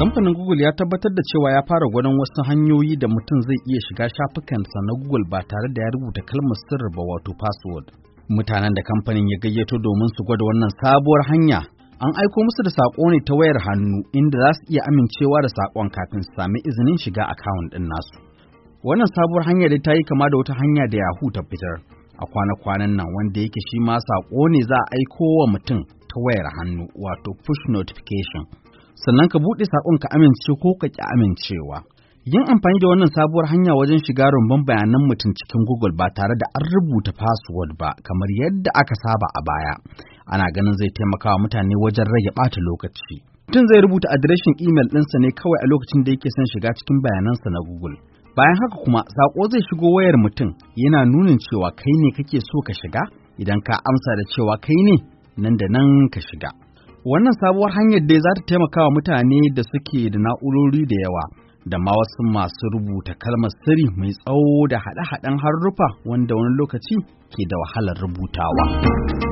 Kamfanin Google ya tabbatar da cewa ya fara gwadon wasu hanyoyi da mutum zai iya shiga shafukansa na Google ba tare da ya rubuta kalmar sirri ba, wato password. Mutanen da kamfanin ya gayyato domin su gwada wannan sabuwar hanya an aiko musu da saƙo ne ta wayar hannu inda za su iya amincewa da saƙon kafin su sami izinin shiga akawun ɗin nasu. Wannan sabuwar hanya dai ta yi kama da wata hanya da Yahoo ta fitar a kwana-kwanan nan, wanda yake shi ma saƙo ne za a aiko wa mutum ta wayar hannu, wato push notification. Sannan ka buɗe saƙon ka amince ko ka ƙi amincewa. Yin amfani da wannan sabuwar hanya wajen shiga rumbun bayanan mutum cikin Google ba tare da an rubuta password ba kamar yadda aka saba a baya, ana ganin zai taimaka wa mutane wajen rage ɓata lokaci. Mutum zai rubuta adireshin email ɗinsa ne kawai a lokacin da yake son shiga cikin bayanansa na Google. Bayan haka kuma saƙo zai shigo wayar mutum yana nunin cewa kai ne kake so ka shiga. Idan ka amsa da cewa kai ne, nan da nan ka shiga. Wannan sabuwar hanyar dai za ta taimaka wa mutane da suke da na'urori da yawa da ma wasu masu rubuta kalmar sirri mai tsawo da haɗe-haɗen haruffa wanda wani lokaci ke da wahalar rubutawa.